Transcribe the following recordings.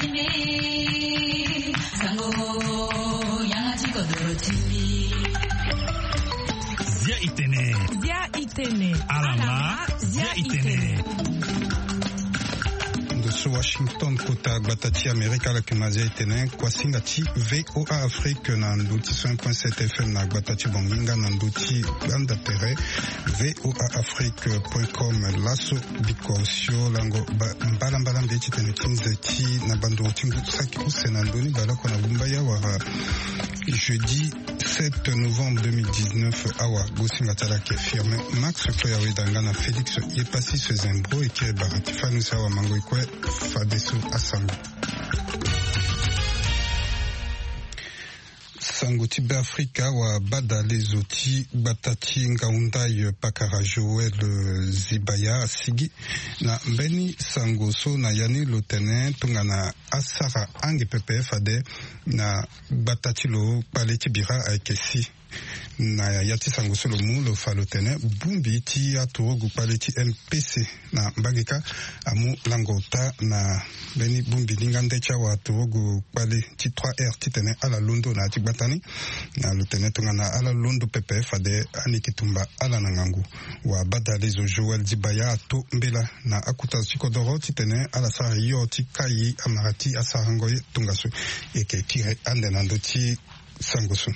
Zia itene. Alama zia itene. Ndoso Washington kota gbatati Amerika la kimazia itene kwa singati VOA Afrique na nduti 100.7 FM na gbatati bonginga na nduti ganda tere voaafrique.com laso bikosio lango mbala mbechi tene kinzeti na bando tingu saki usena ndoni balako na bumbaya wa jeudi 7 novembre 2019 awa gosinga talaki firme Max Floyawe dangana Félix Yepasi Sezembro eke barati fanusa wa mango ikwe fadeso asango Sangoti Afrika wa bada lezoti batati ngaundai pakara Joel Zibaya sigi na mbeni sangoso na yani lotene tungana asara ange PPF ade na batati lo paleti bira aikesi na yati sangoso lo mu lo falotene bumbi ti atorogu paleti MPC na mbagika amu langota na beni bumbi lingande cha wa atorogu paleti 3R titene ala londo na atibatani na lotene tungana ala londo PPF ade anikitumba ala nangangu wa badalezo Joel Zibaya to mbela na akuta sikodoro titene ala sari yo tikai amarati asarangoye tungasu eke kire ande nandoti sangoso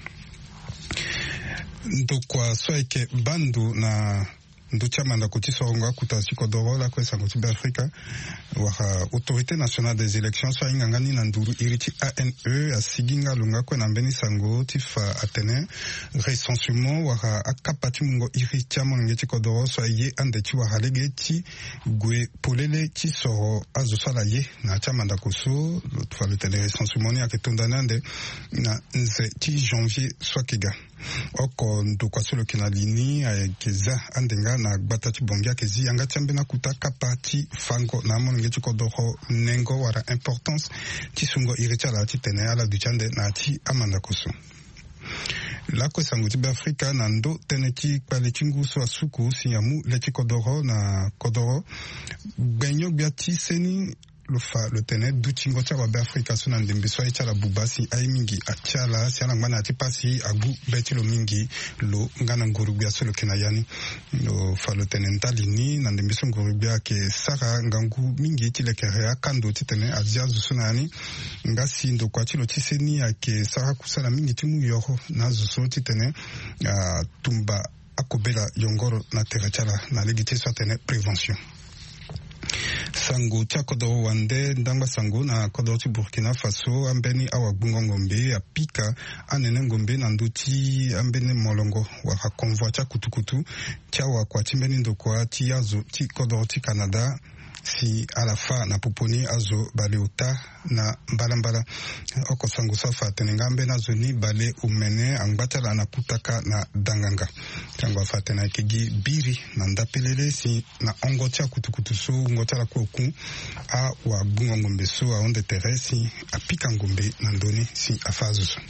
ndokwa soike bandu na nduchama na kuti soronga kuta sikodoro la kwesa kuti Afrika wa autorité nationale des élections so ingangani na nduru iriti ANE asiginga lunga kwa nambeni sango tifa atene recensement wa akapati mungo iriti amonge tikodoro so ye andeti wa halegeti gwe polele ti soro azosala ye na chama ndakoso tfa le tele recensement ya ketondanande na nze ti janvier swakega oko ndokwa solo kinalini keza andenga na gbatati bongia kezi anga tsembe na kutaka parti fango na monge chikodoro nengo wara importance tisungo irichala titene ala duchande na ti amanda koso la kwesanguti Afrika na ndo teneti palechingu so asuku siyamu le chikodoro na kodoro benyo biati seni le tene duchingo cha wa Afrika suna ndimbiso cha la bubasi ai mingi achala siana ngana atipasi agu betilo mingi lo ngana ngurubia solo kinayani lo le tene ntalini na ndimbiso ngurubia ke sara ngangu mingi tile kere kando titene azia zusunani ngasi ndo kwa tilo tiseni ake sara kusala mingi timu yoro na zuso titene tumba akobela yongoro na terachala na legite so tene prevention sango tia kodoro wande ndangba sango na kodoro ti Burkina Faso ambeni awa bungo ngombe apika anene ngombe na nduti ambene molongo waka konvoi tia kutukutu tia wakwa timbeni ndokwa ti azo ti kodoro ti Canada si alafa na puponi azo bale uta na mbala oko sango safa tenengambe na zoni bale umene angbatala na kutaka na danganga tango fatena kegi biri na ndapelele si na ongotia kutukutu so ngotala koku a wa bungo ngombe so a onde teresi apika ngombe na ndoni si afazo so.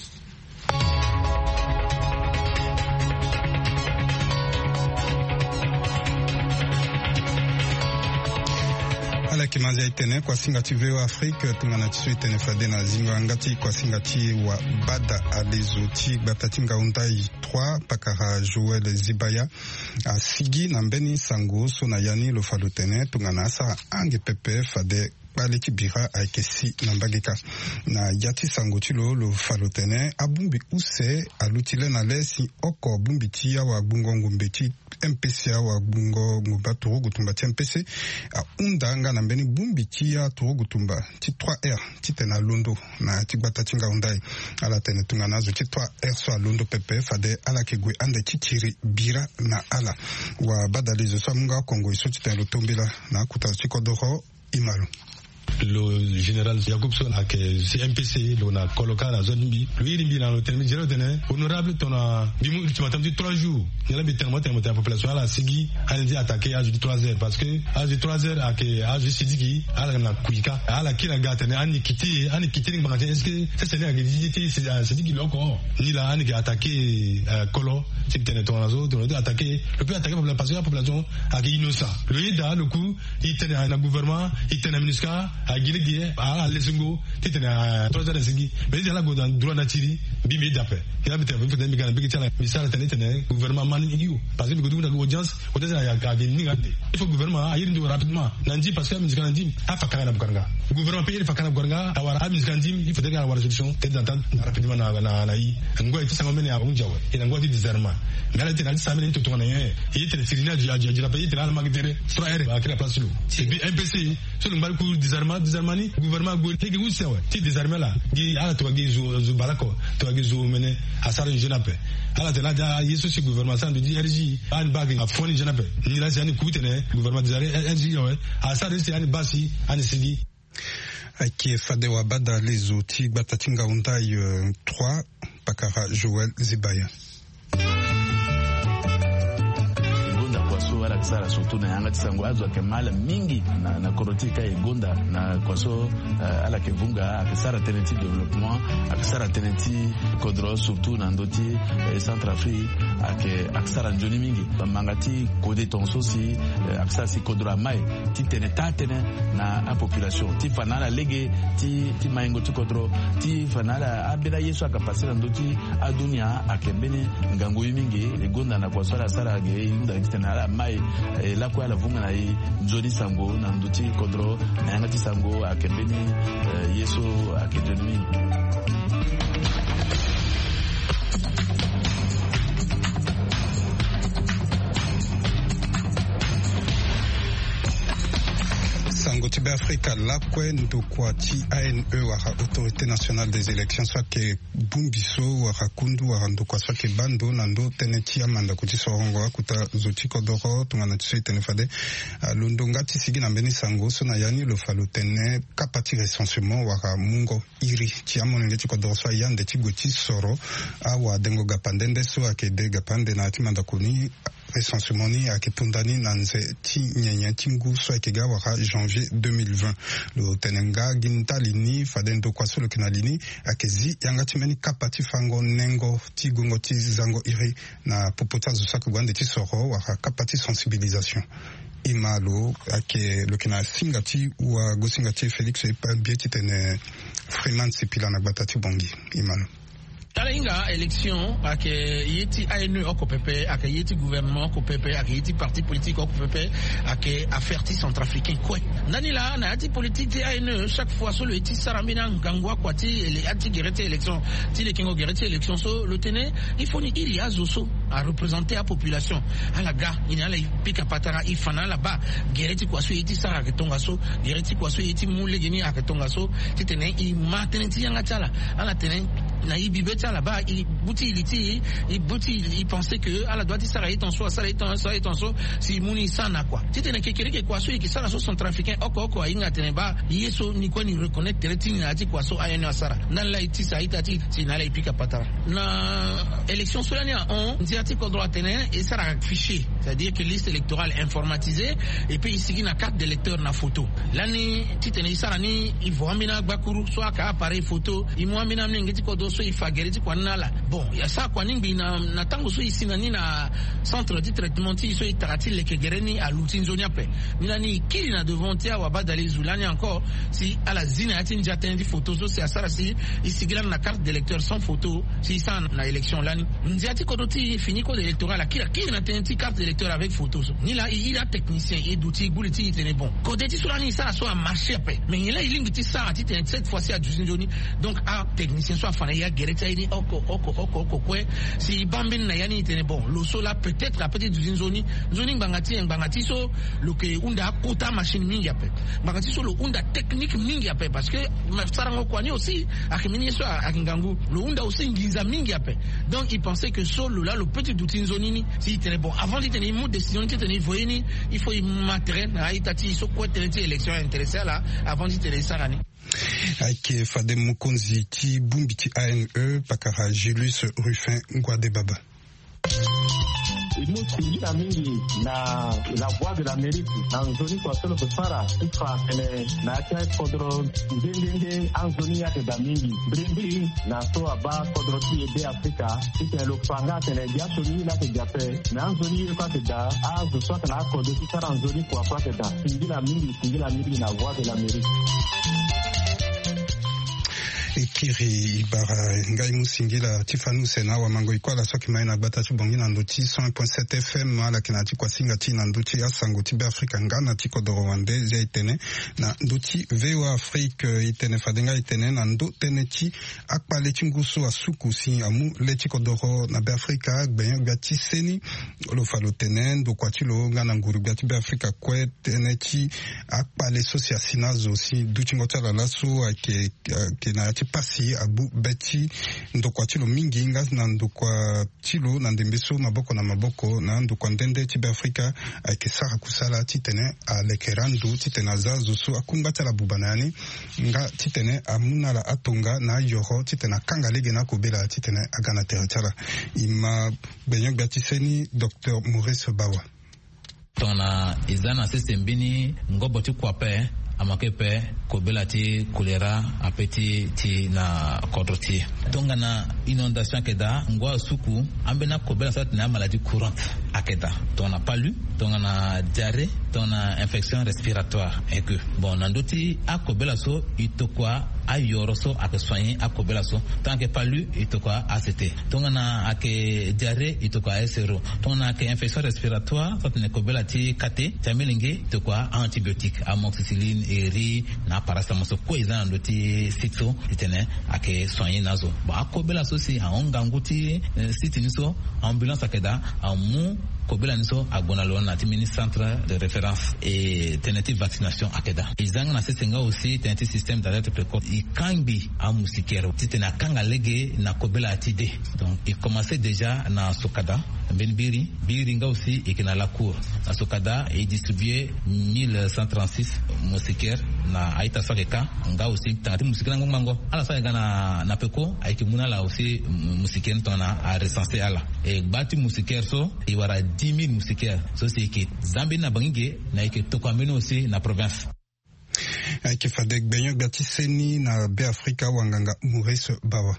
Ala kimanzi itene kwa singati VOA Afrique tungana tisu itene fade na zingo angati kwa singati wa bada alizoti batatinga undai 3 pakara Joel Zibaya sigi na mbeni sango so na yani lo falotene tungana sa ange pepe fade pale kibira aikesi na mbagika na yati sangotilo lo falotene abumbi use alutile na lesi oko bumbi tia wa bungo ngombeti MPC wa bungo ngumba turugu tumba ti MPC undanga na mbeni bumbi tia turugu tumba ti 3R titena londo na tigbata tinga undai ala tene tungana zo ti 3R so londo pepe fade ala kegwe ande titiri bira na ala wa badalizo so munga Kongo iso titena tombela na kuta tikodoro imalo. Le général Yacoub Sona que c'est MPC l'on coloqué à la zone bi lui il a l'hôtel j'ai retenu honorable ton bimu tu m'as dit 3 jours il a tellement la population à la sigi a dit attaquer à 3 heures parce que à 3 heures à que à Sidiki à la kuika à la kila gata ne ani quitté ni magasin est-ce que ça c'est la digité c'est Sidiki encore ni la ani qui attaqué Kolo c'est tenait ton réseau de attaquer le plus attaquer parce que la population a innocent lui dans le coup il tenait un gouvernement il tenait un MINUSCA a Guinée a lesingo titana troisième sigi mais il y a la godan droit natiri bimi d'appel il a mis un peu de migana bigi tala misala tenetene gouvernement man igiu parce que godu na audience audience ya ga ni ngande il faut gouvernement a yiri rapidement nanji parce que misana ndim afa kana bukanga gouvernement pays fa kana bukanga awara misana ndim il faut dégager la solution tête d'entente rapidement na yi ngwa ifisa ngomene ya unjawe ina ngwa désarmement mais là tena samene to tona ye il était sirina du la pays tena magdere frère ba kila place c'est MPC sur le mal cours désarmement ni gouvernement go tege usewe ti désarmement là gi ala to gi zo balako to gi zo mene asara jenape ala tena ja yeso si gouvernement ça de DRG an bag a foni jenape ni la c'est ani kutene gouvernement DRG ouais asara c'est ani basi ani sidi Ake Fadewa Bada les outils Batatinga Undai 3 Pakara Joël Zibaya. Wala kisara surtout na yanga tisango azo kemala mingi na korotika igonda na kwaso ala kevunga akisara tenenti développement akisara tenenti kodro surtout na ndoti Centrafrique akisara njoni mingi mangati kode tonso si akisara si kodro mai ti teneta tene na a population ti fanala lege ti maingo ti kodro ti fanala abela yeso akapasira ndoti adunia akembene ngango mingi igonda na kwaso ala sara ge inda kitena mai la kwa la vunga na yi Johnny Sango na nduti kodro na yanga ti Sango akembeni yeso akedemi Sango Tibé Africa la kwe ndokwa ti ANE wara autorité nationale des élections soit que Bumbiso wara kundu wara ndokwa soit que bando nando teneti amanda kuti sorongo kuta zoti kodoro tungana tso tenefade londonga ti sigi na mbeni Sango so na yani lo falo tene kapati recensement wara mungo iri ti amonenge ti kodoro so yande ti goti soro awa dengo gapandende so akede gapande na ti manda kuni recensement ni akipundani nanze ti nyenya tingu so ekega wara janvier 2020 lo tenenga gintali ni fadendo kwa solo kinalini akezi yanga timeni kapati fango nengo ti gongo ti zango iri na popota zo saku gwande ti soro wara kapati sensibilisation imalo ake lo kina singati wa go singati Felix e pa bieti tene Freeman sipila na batati bongi imalo Tala inga élection ak yeti ANE oko pepe ak yeti gouvernement oko pepe ak yeti parti politique oko pepe ak affaire ti centrafricain quoi nani la na yeti politique ti ANE chaque fois so le yeti sarambina ngangwa kwa ti ele anti guerre élection ti le kingo guerre élection so le tene il faut ni il y a zoso à représenter la population ala ga ina la pika patara ifana là bas guerre ti kwa so yeti sara ketonga so guerre ti kwa so yeti mule geni aketonga so ti tene i matene ti yanga tala ala tene na ibibeta là-bas il pensait que à la droite ça est en soi ça est en soi si muni sana quoi c'était quelque quoi so qui ça so centrafricain oko inga teneba yeso ni quoi ni reconnaître terrain na ti quoi so ayeno asara na la iti sa itati si na la ipika patara na élection solania on diati ko droit tenen et ça a fichier c'est-à-dire que liste électorale informatisée et puis ici na carte d'électeur na photo lani ti tenen sara ni il faut amina bakuru so aka appareil photo il mo amina ngeti ko do so ifagereti kwa nala bon ya sa kwa ningi na tango so ici na ni na centre de traitement ti so itarati le kegereni a lutinzonia pe ni kili na devant tia wa badali zulani encore si à la zina ati njaten di photo so c'est ça si isigila na carte d'électeur sans photo si ça na élection lani nziati ko doti fini ko électoral la kili na tenti carte d'électeur avec photo so ni là il a technicien et d'outils gouliti tene bon ko deti sulani ça so a marché pe mais il a il ngiti ça ati cette fois-ci à Juzinjoni donc a technicien so afana ya gereta ini oko kwe si bambin na yani tene bon lo so là peut-être la petite zoni bangati so lo ke unda kota machine mingi ape bangati so lo unda technique mingi ape parce que sarango kwani aussi akimini so akingangu lo unda aussi ngiza mingi ape donc il pensait que solo là le petit zoni ni si tene bon avant de tenir une décision tene voyeni il faut y matériel na itati so quoi tene élection intéressé là avant de tenir sarani Aike Fadem Mukonzi ti Bumbiti ANE Pakara Julius Ruffin Ngwadebaba. Ina mingi na la voix de l'Amérique na nzoni kwa solo kusara ifa ene na acha kodro ndenge anzoni yake da mingi brindi na so aba kodroti ebe Afrika ite lo fanga tene jasho ni la ke jape na anzoni ye kwa da azu so kana kodoti sara anzoni kwa da singila mingi na voix de l'Amérique. Ikiri ibara ngai musingila tifanu sena wa mango ikwala soki maina bata chubongi na nduti 100.7 FM ala kinati kwa singa tina nduti asango tibe Afrika ngana tiko doro wande zia itene na nduti VOA Afrique itene fadenga itene na ndo tene ti akpa lechingusu asuku si amu lechiko doro na be Afrika gbenyo gati seni lo falo tene ndo kwa tilo ngana nguru gati be Afrika kwe tene ti akpa le sosia sinazo si duchi ngotala lasu ake na pasi abu beti ndokwa chilo mingi ngas na ndokwa chilo na ndembeso maboko na maboko na ndokwa ndende tibe Afrika aikesara kusala titene alekerandu titena zazu so akungata la bubanani nga titene amuna la atonga na yoro titena kanga lege na kobela titene agana territoire ima benyo gatiseni Dr. Maurice Bawa tona izana sistembini ngoboti kwape amakepe kobela ti kolera apeti ti na kodroti tonga na inondation keda ngwa suku ambena kobela sa na maladie courante akeda tona palu tonga na diarrhée tona infection respiratoire et que bon nandoti akobela so itokwa ayoroso ake soigner akobela so tant que palu itokwa ACT tonga na ake diarrhée itokwa SRO tonga na ake infection respiratoire ça ne kobela ti kate tamelinge itokwa antibiotique amoxicilline eri na paracetamol so ko izana ndoti sitso itene ake soigner nazo ba akobela so si aonga nguti sitiniso ambulance akeda amu kobela niso agonalo na timini centre de référence et tentative vaccination akeda izanga na sesenga aussi tentative système d'alerte précoce ikambi amusikero titena kanga lege na kobela atide donc il commençait déjà na sokada benbiri biringa aussi ikina la cour na sokada et distribué 1136 moustiquaires na aita sakeka nga aussi tangati moustiquaire ngombango ala sa ngana na peko aikimuna la aussi moustiquaire tona a recensé ala et bati moustiquaire so iwara 10 000 moustiquaires so c'est que Zambie na bangi na ike tokwameno aussi na province aike fadek benyo gatiseni na be Afrika wanganga Maurice Bawa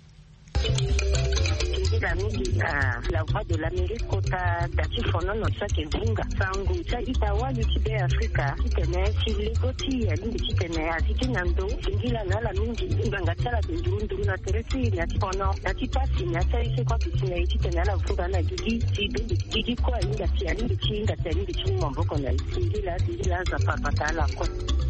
la voix de l'Amérique kota dati fono no sake bunga sangu cha itawa yutibe Afrika kitene silekoti ya lindi kitene aziki nando singila na la mingi mbanga chala nduru na teresi na fono na tipasi na taise kwa kitene kitene la vuga na gigi kwa inga tia lindi chinga tia lindi chini mboko na singila za papatala kwa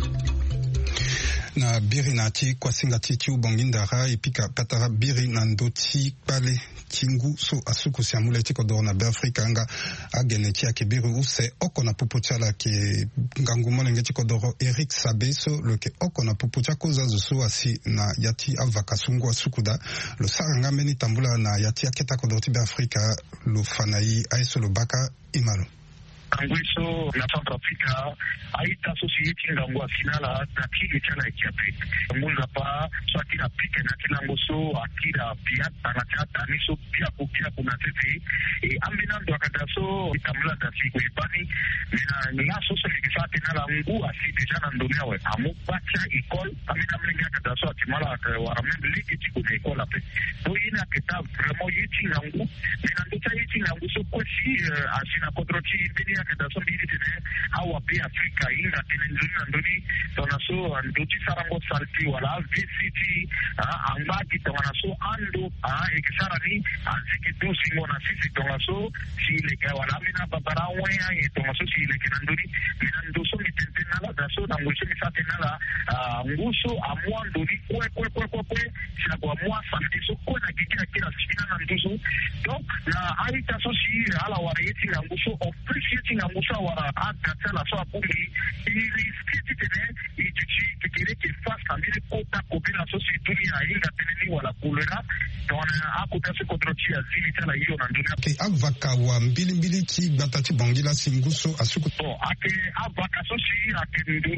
na biri na ti kwa singa ti ubongindara ipika patara biri na ndoti pale kingu so asuku siamule tiko do na be Afrika nga agene ti akebiri use oko na pupuchala ke ngangumo lenge tiko do Eric Sabeso lo ke oko na pupucha koza zo asi na yati avakasungu asukuda lo saranga meni tambula na yati aketa ko do ti be Afrika lo fanai aiso lo baka imalo Angwiso na Centrafrica aita society ngangwa finala na kile chana ikiape munga pa so akira pike na kila ngoso akira pia tanachata niso pia kukia kuna tete ambina ndo akadaso itamla da siku ibani na soso nikifate na la ngu asite jana ndonewe amu bacha ikol amina mlinga akadaso atimala waramembe liki tiku na ikol ape to ina keta vraiment yiti ngangu mina ndota yiti ngangu so kwa si asina kodroti ibini akadaso mbili tene awa pe Afrika inga tene ndoni tonaso ndoti sarango salti wala VCT ambaki tonaso ando ekisara ni aziki dosi mona sisi tonaso sile ka wala mina babara waya tonaso sile kinandoni minandoso mitente nala daso na ngusho misate nala nguso amwa ndoni kwe sina kwa mwa salti so kona kikira kila sina na ndoso donc na aita so si ala wareti na nguso appreciating na nguso wara adata la so akumbi ili skiti tene ichichi kikire ke fast amire kota kobina so si dunia inga tene wala kulera to tona akutasi kodroti azili tala hiyo na nduna ke avaka wa mbili ti batati bongila singuso asuku to ake avaka sosi ake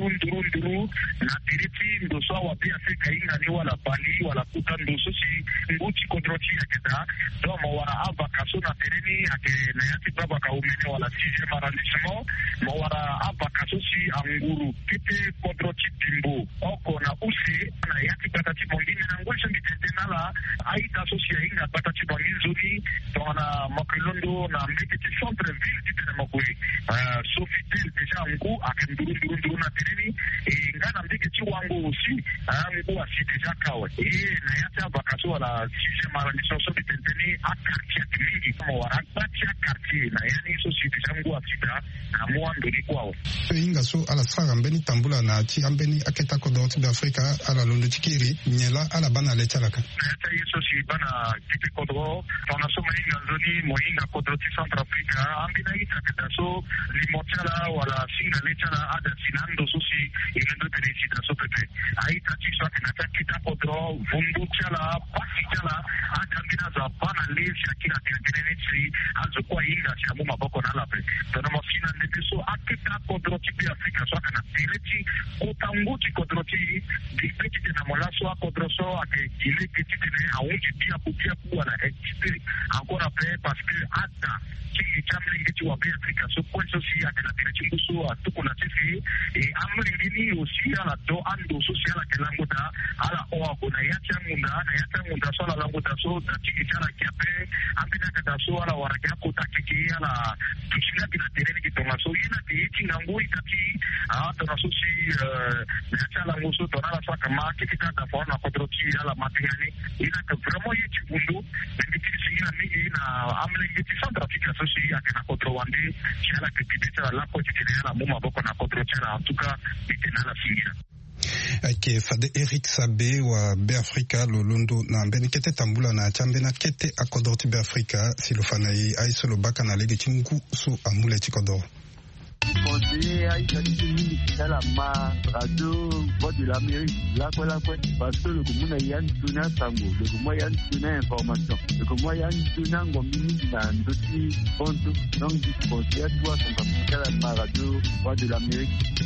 nduru na tiriti ndoso wa pia Afrika inga ni wala bali wala kuta ndoso si nguti kodroti akeda do mo wara avaka so na tereni ake na yati baba ka umene wala 6e arrondissement mo wara avaka sosi anguru kete kodroti timbo oko na usi na yati batati bongine na ngulso mbitenala aita sosi inga batati bongine zuri tona makilondo na mbiti centre ville ditene makui sofitel deja ngu akenduru na tereni ngana mbiti wangu aussi ngu asi deja kawe na yata bakaso wala 6e arrondissement so bitenteni a quartier mingi mo wara quartier na yani sosi deja ngu asida na mwando ni kwao inga so ala sara mbeni tambula na ti ambeni aketa kodoti be Afrika ala londo tikiri nyela ala bana lechalaka yata yeso si bana kite kodro tona so mainga nzoni moinga kodroti Centrafrica ambina ita kedaso limochala wala singa lechala ada sinando sosi ilendo tenesita so pepe aita tiswa kenata kita kodro vundu chala pasi chala ada ambina za bana lesi akina tenenetsi azo kwa inga chamu maboko na lape tona mosina ndeso akita kodroti be Afrika so kana teleti kotanguti kodroti dipeti na molaso kodroso ake ile kitine aunji pia kuwa na expert encore après parce que ata qui chambre ngeti wa be Afrika so kwa sosi ake na teleti so atukuna tisi amri ngini aussi ala do ando social ake languda ala oa kuna yacha munda so ala languda so tiki chala kiape ambina kada so ala waraka ko takiki ala tushina bila tereni kitonga so ina tiki ngangu itaki tona sosi yacha langu so tona la saka ma kika da fona kodroti ala matengani ina ka vraiment yiti bundu ngiti sina mingi na amle ngiti Centrafrica sosi ake na kodro wande chala kipita la ko tiki ala muma boko na kodro chala antuka bitena la singira ake fade Eric Sabe wa Beafrika lolondo na mbeni kete tambula na chambena kete akodorti Beafrika silofana yi aisolo baka na lege chingu so amule chikodoro conseiller Aïcha Tini dans la radio Voix de l'Amérique là parce que le commun Yann Tuna Sango le commun Yann Tuna information le commun Yann Tuna ngomini na ndoti ponto donc du conseiller toi dans la radio Voix de l'Amérique.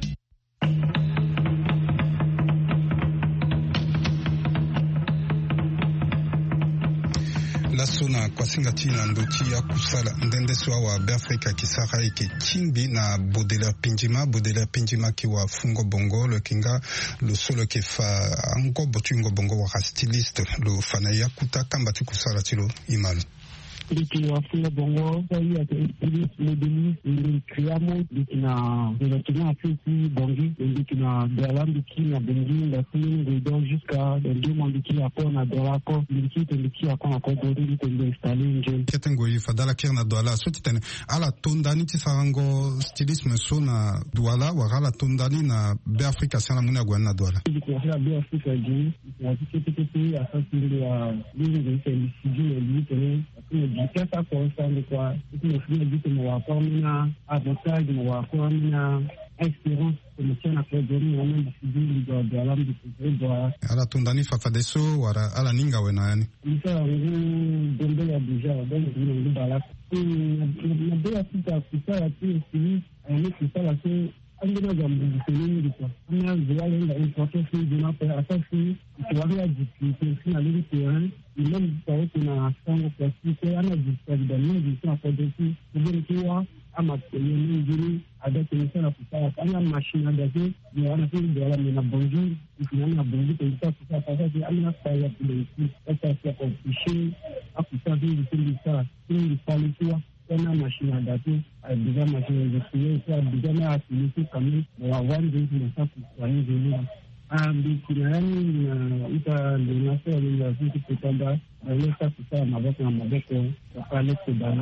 lasona kwa singati na ndoti ya kusala ndende swa wa Beafrika kisara ike chimbi na Baudelaire Pinjima ki wa fungo bongo le kinga lo solo ke fa ango botungo bongo wa styliste lo fana ya kuta kamba tu kusala tilo imalu Liki wafunga bongo hii ya stylist modeli ili kriamo liki na afisi bongi liki na dalambiki na bongi la sini ndio jusqu'à ndio mandiki hapo na dolako liki hapo na kodori liki ndio installer nje ketengo ifadala kirna dola sotitene ala tondani tisango stylisme sona dola wala tondani na Beafrika sana muna gwana dola liki ya Beafrika ji na tiketi asasi ndio liki liki Kesa constant kwa ikifanya vitu mwakwamina advertise mwakwamina experience kumchana kwa jamii na mambo sijui ndio alamu ndio ala tundani fafadeso wala ala ninga wena yani msa ngu bombe ya deja ndio ndio bala na bia sita kusala tu sisi ni kusala tu angina za mzunguko kwa kama zile ndio importance ndio kwa asasi kwa jipi na lili kwa même ça kuna sango kwa siku ana jisaidia mingi sana kwa desi ndio ama nyingine adati sana kusaya kama mashine dasi ni anasema ndio na bonjour tunaona bonjour kwa sasa amna saya kile sasa kwa kushii akusa hivi sana ni palitua kana mashine dasi adiga mashine dasi kwa adiga na asili kama wa wanje ni sasa kwa hivi Bikirani na ita ndinasa ya vitu kutamba alesa kusaya maboko na maboko wakale kudani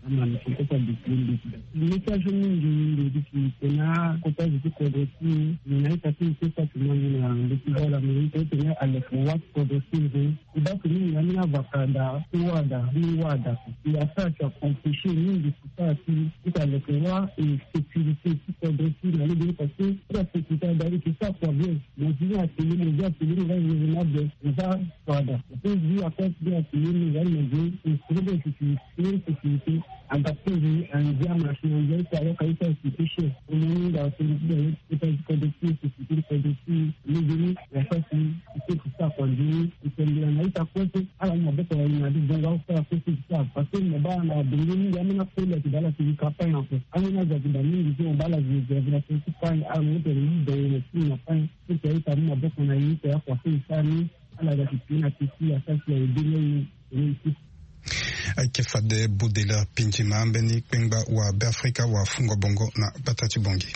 amamikotoka bikilindikida imekajo mingi ndiki tena kota ziki kodrosi ninaita tu sasa tunamuna ndiki wala mwito tena alekuwa kodrosi kubaku mingi amina bakada wada ya sasa konfishi mingi kusati italekuwa sécurité kodrosi na ndio parce que la sécurité d'aller qui ça quoi bien mais à kilimo ya kilimo va raisonnable ça wada puis lui à cause de kilimo va me sécurité adaptée à un bien national ça va kaita situation on da sécurité kodrosi les la façon c'est ça quoi dit c'est la naita kote ala mabeko ya inadi donga kwa ça parce que mbana bingine yamna kule kidala kikapa hapo amina za kidani ndio bala vya kufanya au ndio ndio na fanya kitu kama mabeko na yito ya kwa sasa ala za kipina kisia sasa ya dini ni Aikefade Boudela Pinjima Mbeni Pengba wa Beafrika wa Fungo Bongo na Batati Bongi.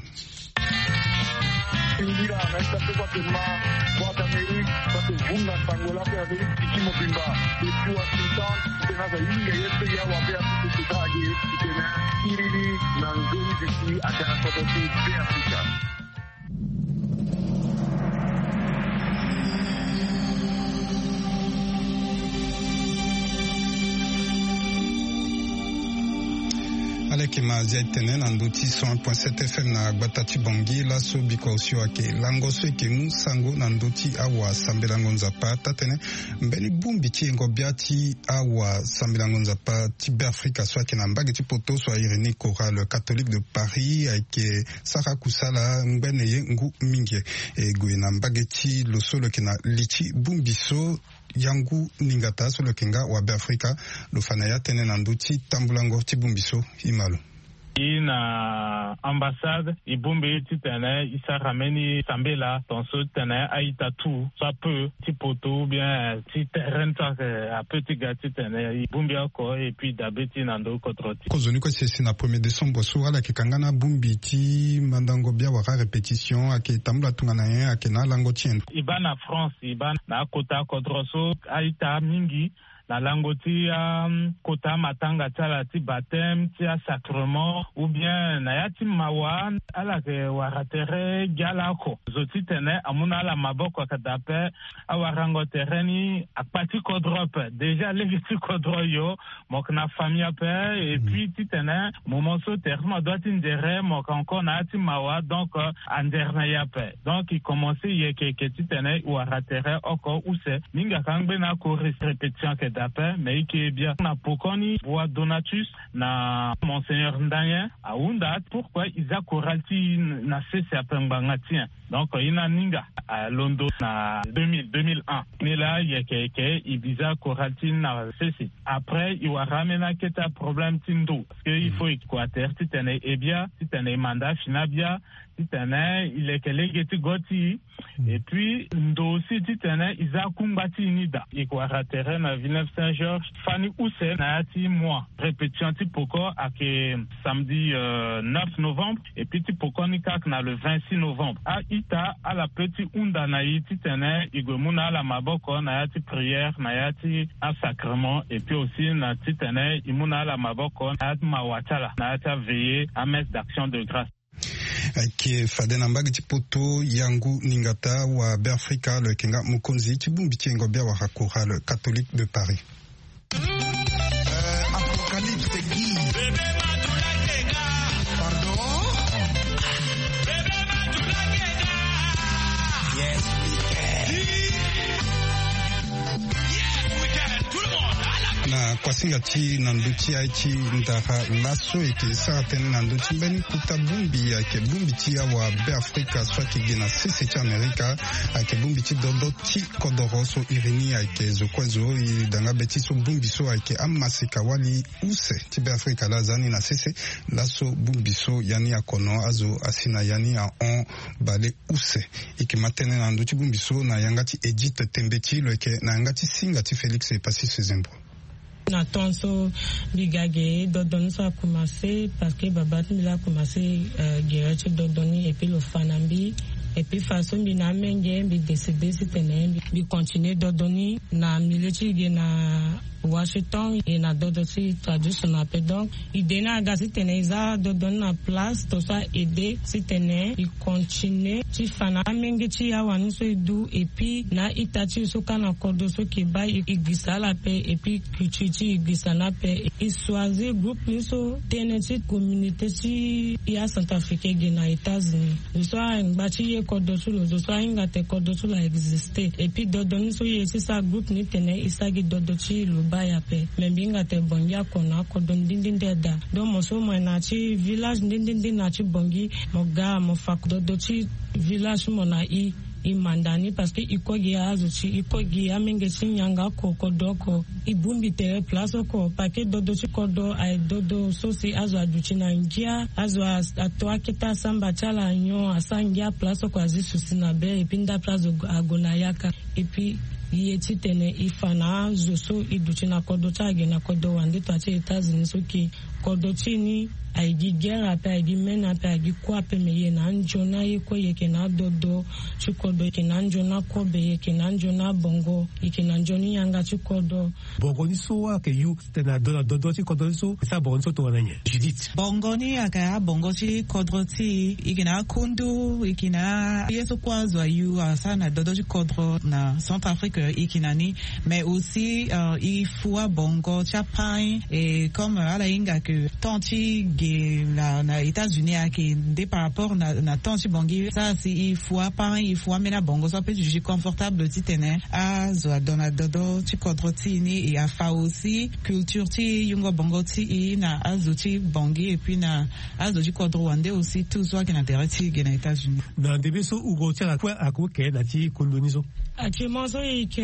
Indira anaita kwa tema kwa Amerika kwa vunga tangola kwa Amerika kimo bimba ikiwa sultan tena za inga yetu ya wa Beafrika kitaje tena irili na ngoni ziki atana kwa Beafrika. Aleki mazia itene na nduti 100.7 FM na Batati Bongi la so biko osio ake langoso eke mu sango na nduti awa sambelango nzapa tatene mbeni bumbi ti engo biati awa sambelango nzapa ti Beafrika so ake na mbage ti poto so Irénée Chorale catholique de Paris ake Sara Kusala mbene ye ngu mingi ego na mbage ti losolo ke na lichi bumbi so yangu ningata so lokenga wa Beafrika lofanaya tene na nduti tambulango ti bumbiso imalo na ambassade ibumbi titene isa rameni sambela tonso tene aita tout ça peut ti poto bien ti terrain ça a petit gati tene ibumbi ako et puis dabeti nando kotroti kozoni ko c'est na 1er décembre so ala kikangana bumbi ti mandango bia wa répétition ake tambula tungana ye ake na lango tien ibana France ibana na kota kotroso aita mingi na lango ti kota matanga tala ti baptême ti sacrement ou bien na ya ti mawa ala ke waratere galako zoti tene amuna la maboko kadape awarango tereni akpati kodrope déjà legi ti kodro yo mok na famille pe et puis ti tene momoso terma doit indere mok encore na ti mawa donc anderna ya pe donc il commençait ye ke ti tene waratere oko use ninga kangbe na ko répétition ke mais qui est bien na pokoni bois Donatus na Monseigneur Ndanya aunda pourquoi Isa Koralti na cesse à Pembangatien donc ina ninga à Londres na 2001 mais là il y a quelqu'un Ibiza Koralti na cesse après il va ramener keta problème tindo parce que il faut équateur titane et bien titane mandat finabia titane il est que les goti et puis ndo aussi titane Isa Kumbati nida équateur na Villeneuve Saint-Georges Fanny Ousse na ti moi répétition ti poko ak samedi 9 novembre et puis ti poko ni kak na le 26 novembre a ita à la petite unda na iti tene igomuna la maboko na ti prière na ti un sacrement et puis aussi na ti tene imuna la maboko na mawatala na ta veiller à messe d'action de grâce ake fadena mbagi ti poto yangu ningata wa Beafrika le kenga mukonzi ti bumbi ti engo bia wa Chorale catholique de Paris. Apocalypse Guy. Pardon? Yes, we can. Na kwasinga ti na nduti aiti ndara laso eke sara tene na nduti mbeni kuta bumbi ake bumbi ti awa Beafrika so ake gena sese ti Amerika ake bumbi ti dodo ti kodoro so Irénée ake zokwezo danga beti so bumbi so ake amaseka wali use ti Beafrika la zani na sese laso bumbi so yani akono azo asina yani a on bale use eke matene na nduti bumbi so na yanga ti Edith Tembeti lo eke na yanga ti singa ti Félix Epassi Zembo. Na tonso bigage dodoni so a commencé parce que babat mi a commencé guerre dodoni et puis le fanambi et puis façon bina menge bi décider si tene bi continuer dodoni na military na Washington et na dodo si tradition appelle donc idée na gasi teneza dodo na place to ça aider si tene il continue ti fana menge ti ya wanu so du et puis na itachi so kana kodo so ki ba igisa la paix et puis kuchichi igisa na paix et choisir groupe ni so tene ti communauté si ya Centrafrique na États-Unis so ngbachi ye kodo so lo so ngate kodo so la exister et puis dodo ni so ye si sa groupe ni tene isagi dodo ti lo baya pe membinga te bongia kona ko don dindin deda do mo so mo na chi village dindin na chi bongi mo ga mo fak do chi village mo na i mandani parce que ikogi azuchi ikogi amenge sinyanga ko doko ibumbi tere place ko pake dodo chi kodo ai dodo so si azu aduchi na njia azu atwa kita samba chala nyo asangia place ko azisu sinabe ipinda place agona yaka epi yeti tene ifana zoso iduchina kodo chage na kodo wande twache États-Unis soki kodo chini aigi gera pe aigi mena pe aigi kwa pe meye na njona yeko yeke na dodo chikodo yeke na njona kobe yeke na njona bongo yeke na njoni yanga chikodo bongo ni soa ke yu tena dodo chikodo so sa bongo so to wananye Judith bongo ni aka bongo chikodo ti ikina kundu ikina yeso kwazo yu sana dodo chikodo na Centrafrique ikinani mais aussi il faut bongo chapai et comme à la inga que tanti na États-Unis qui dé par rapport na tanti bongi ça c'est il faut pas il faut mena bongo ça peut juger confortable titene a zo dona dodo ti kodroti ni et a fa aussi culture ti yungo bongo ti na azuti bongi et puis na azuti kodrowande aussi tout ça qui n'intéresse qui na États-Unis na debe so ugo ti la kwa akoke na ti kondonizo actuellement so ik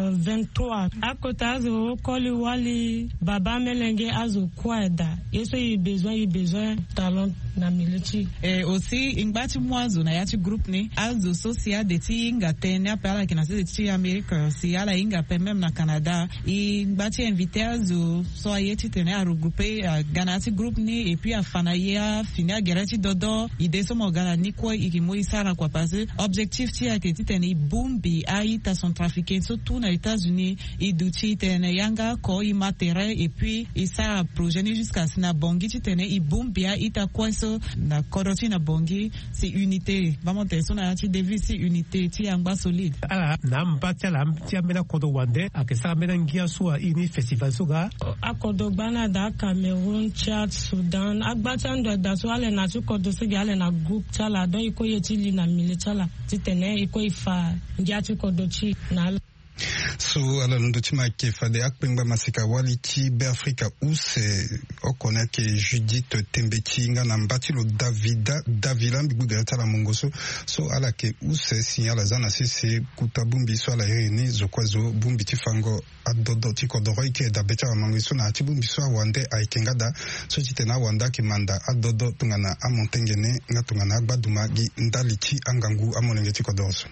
23 akota zo koli wali baba melenge azo kweda yeso i besoin talent na military et aussi ingbati mwazo na yati groupe ni azo social de ti inga tena pala kina se ti America si ala inga pe même na Canada ingbati invité azo so ayeti tena a regrouper ganati groupe ni et puis a fanaya fina gerati dodo ide so mo gana ni ko ikimo isara kwa parce objectif ti a ti tena bumbi aita Centrafricain surtout na États-Unis iduchi tena yanga ko imatere et puis isa projet jusqu'à sina bongi ti tena ibumbia ita kwaso na koroti na bongi c'est unité vamos te sona ti devi si unité ti anga solide ala na mpatia la mpatia mena kodo wande akesa mena ngia so ini festival soga akodo bana da Cameroon Chad Sudan agbata ndo da so ale na ti kodo se ale na group chala don iko yeti li na militala ti tene iko ifa ngia ti kodo chi na so ala ndo tima ke fade akpengba masika wali ti Afrika use okona ke Judith Tembeti nga na mbatilo Davila mbiguga tala mongoso so ala ke use signala zana sese kutabumbi so ala yene zokwazo bumbi ti fango adodo ti kodoroi ke da becha mangiso na ti bumbi so wande aikengada so titena wanda ki manda adodo tungana amontengene nga tungana agbaduma gi ndali ti angangu amonenge ti kodorso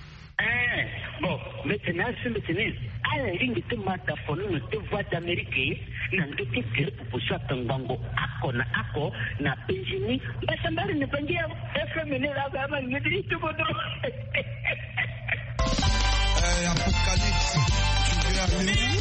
bon maintenant c'est maintenant à la ligne de mataphone de voix d'Amérique nan de tigre pour ça tangango akona ako na penjini basambari ne pangia FM ne la gama ne dit tout bon apocalypse tu veux aller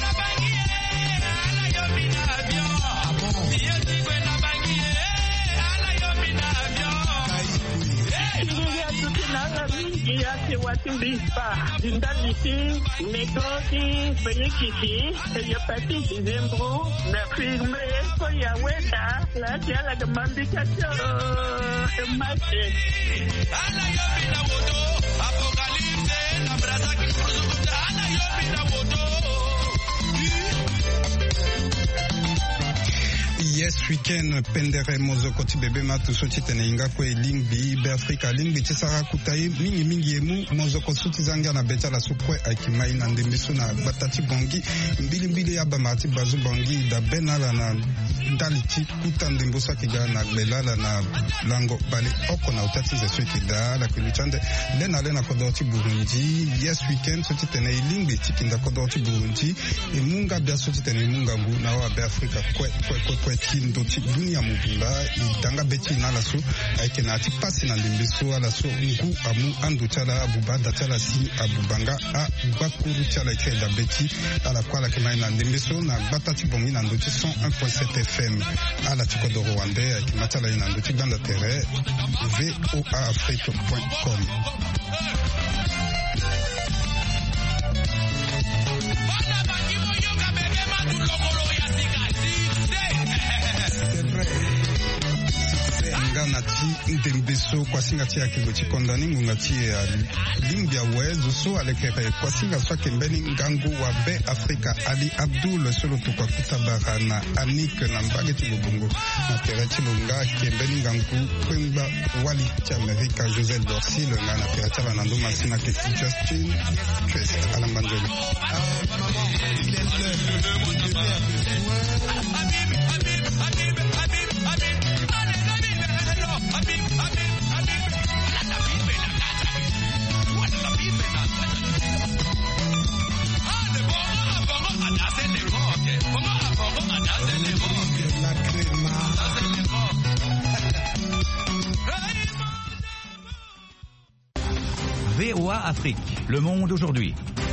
Yati wati bispa dindaliti negoti penyekiti peti dizembro na firme ko ya weda la jala gamambika cho emache ala yobi na wodo apocalypse na brasa ki kuzukuta ala yobi na wodo. Yes weekend pendere mozo koti bebe matu soti tene inga kwe lingbi be Afrika lingbi tisara kutai mingi emu mozo koti zanga na beta la sukwe akimai na ndembiso na batati bongi mbili ya bamati bazu bongi da benala na ndaliti kuta ndembo saki ga na belala na lango bale oko na utatize swiki da la kuluchande lena kodoti Burundi yes weekend soti tene ilingi tikinda kodoti Burundi imunga bia soti tene imunga ngu na wa bia Afrika kwe tindo ti dunia mubimba idanga beti na laso aike na ati pasi na ndembeso ala so ngu amu andu chala abubada chala si abubanga a bakuru chala ike da beti ala kwa la kema na ndembeso na batati bongi na ndoti 101.7 FM ala tikodo Rwanda kimatala ina ndoti ganda tere voaafrique.com. Nati ndembeso kwa singa tia kigochi kondani ngungati ya limbia wezu so alekere kwa singa swa kembeni ngangu wa be Afrika Ali Abdul solo tukwa kutabara na Anik na mbageti bubungo na tereti lunga kembeni ngangu kwemba wali cha Amerika Joseph Dorsil na na tereti wa nando masina ke Justin Chris Alambanjoli VOA Afrique, le monde aujourd'hui.